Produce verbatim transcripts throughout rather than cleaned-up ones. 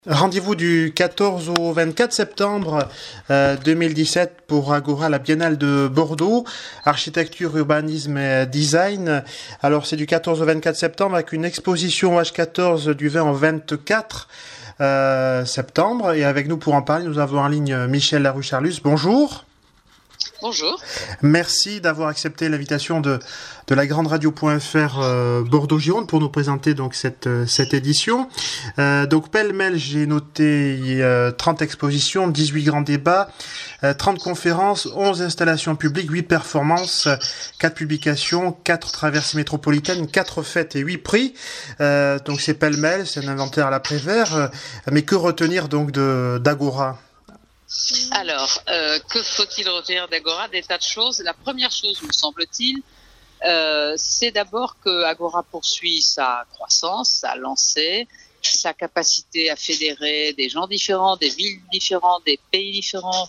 Rendez-vous du quatorze au vingt-quatre septembre euh, deux mille dix-sept pour Agora, la Biennale de Bordeaux, architecture, urbanisme et design. Alors c'est du quatorze au vingt-quatre septembre avec une exposition H quatorze du vingt au vingt-quatre euh, septembre. Et avec nous pour en parler, nous avons en ligne Michel Larouche-Arlus. Bonjour. Bonjour. Merci d'avoir accepté l'invitation de, de la grande radio.fr euh, Bordeaux-Gironde pour nous présenter donc cette, cette édition. Euh, donc pêle-mêle, j'ai noté euh, trente expositions, dix-huit grands débats, euh, trente conférences, onze installations publiques, huit performances, quatre publications, quatre traversées métropolitaines, quatre fêtes et huit prix. Euh, donc c'est pêle-mêle, c'est un inventaire à l'après-vert. Euh, mais que retenir donc de d'Agora ? Alors, euh, que faut-il retenir d'Agora? Des tas de choses. La première chose, me semble-t-il, euh, c'est d'abord que Agora poursuit sa croissance, sa lancée, sa capacité à fédérer des gens différents, des villes différentes, des pays différents,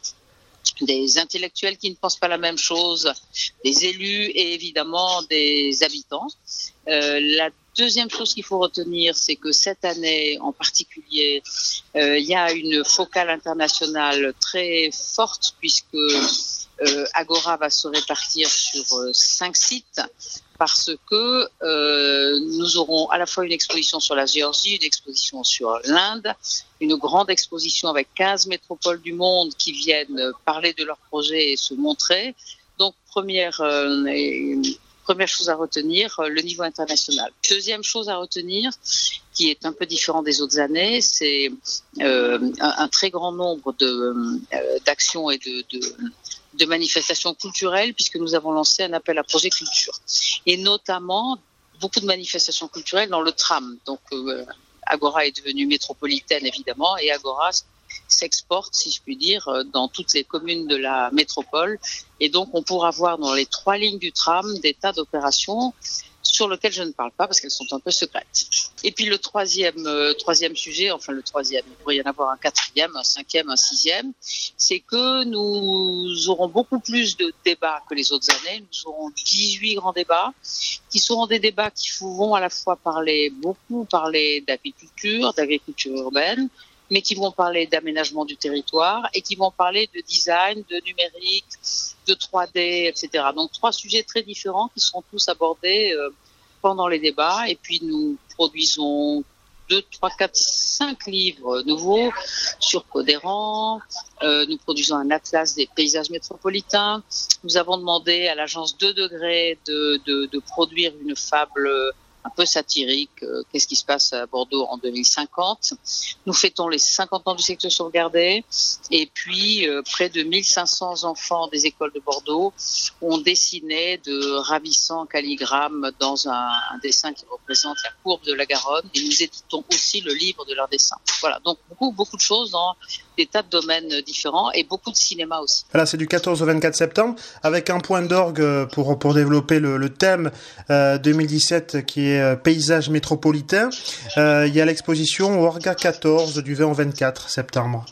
des intellectuels qui ne pensent pas la même chose, des élus et évidemment des habitants. Euh, la deuxième chose qu'il faut retenir, c'est que cette année en particulier, euh, il y a une focale internationale très forte puisque euh, Agora va se répartir sur euh, cinq sites parce que euh, nous aurons à la fois une exposition sur la Géorgie, une exposition sur l'Inde, une grande exposition avec quinze métropoles du monde qui viennent parler de leurs projets et se montrer. Donc première euh, et, Première chose à retenir, le niveau international. Deuxième chose à retenir, qui est un peu différent des autres années, c'est euh, un, un très grand nombre de, euh, d'actions et de, de, de manifestations culturelles, puisque nous avons lancé un appel à projet culture. Et notamment, beaucoup de manifestations culturelles dans le tram. Donc, euh, Agora est devenue métropolitaine, évidemment, et Agora s'exporte, si je puis dire, dans toutes les communes de la métropole. Et donc, on pourra voir dans les trois lignes du tram des tas d'opérations sur lesquelles je ne parle pas parce qu'elles sont un peu secrètes. Et puis le troisième, euh, troisième sujet, enfin le troisième, il pourrait y en avoir un quatrième, un cinquième, un sixième, c'est que nous aurons beaucoup plus de débats que les autres années. Nous aurons dix-huit grands débats qui seront des débats qui vont à la fois parler, beaucoup parler d'agriculture, d'agriculture urbaine, mais qui vont parler d'aménagement du territoire et qui vont parler de design, de numérique, de trois D, et cetera. Donc trois sujets très différents qui seront tous abordés euh, pendant les débats. Et puis nous produisons deux, trois, quatre, cinq livres nouveaux sur Codérant. Euh, nous produisons un atlas des paysages métropolitains. Nous avons demandé à l'agence deux degrés de, de, de produire une fable un peu satirique, euh, qu'est-ce qui se passe à Bordeaux en deux mille cinquante. Nous fêtons les cinquante ans du secteur sauvegardé et puis euh, près de mille cinq cents enfants des écoles de Bordeaux ont dessiné de ravissants calligrammes dans un, un dessin qui représente la courbe de la Garonne et nous éditons aussi le livre de leurs dessins. Voilà, donc beaucoup, beaucoup de choses dans des tas de domaines différents et beaucoup de cinéma aussi. Voilà, c'est du quatorze au vingt-quatre septembre avec un point d'orgue pour, pour développer le, le thème euh, deux mille dix-sept qui est paysage métropolitain. Euh, il y a l'exposition au H quatorze du vingt au vingt-quatre septembre.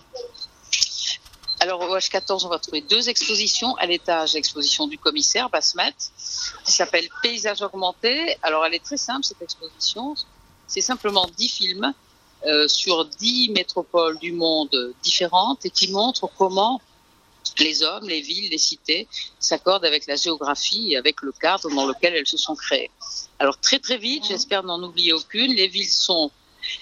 Alors au H quatorze, on va trouver deux expositions. À l'étage, l'exposition du commissaire Basmet, qui s'appelle Paysage augmenté. Alors elle est très simple cette exposition. C'est simplement dix films euh, sur dix métropoles du monde différentes et qui montrent comment les hommes, les villes, les cités s'accordent avec la géographie et avec le cadre dans lequel elles se sont créées. Alors très très vite, j'espère n'en oublier aucune, les villes sont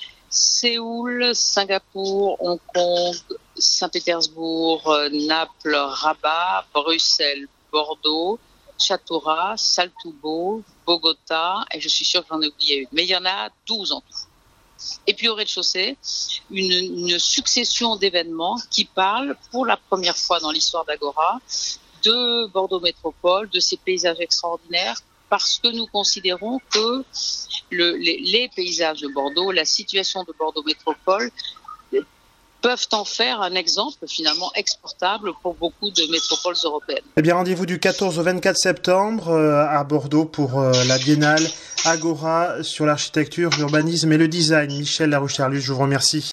Séoul, Singapour, Hong Kong, Saint-Pétersbourg, Naples, Rabat, Bruxelles, Bordeaux, Châteauras, Saltoubo, Bogota, et je suis sûre que j'en ai oublié une. Mais il y en a douze en tout. Et puis au rez-de-chaussée, une, une succession d'événements qui parlent pour la première fois dans l'histoire d'Agora de Bordeaux Métropole, de ces paysages extraordinaires, parce que nous considérons que le, les, les paysages de Bordeaux, la situation de Bordeaux Métropole, peuvent en faire un exemple finalement exportable pour beaucoup de métropoles européennes. Eh bien, rendez-vous du quatorze au vingt-quatre septembre euh, à Bordeaux pour euh, la Biennale Agora sur l'architecture, l'urbanisme et le design. Michel Larouche-Arlus, je vous remercie.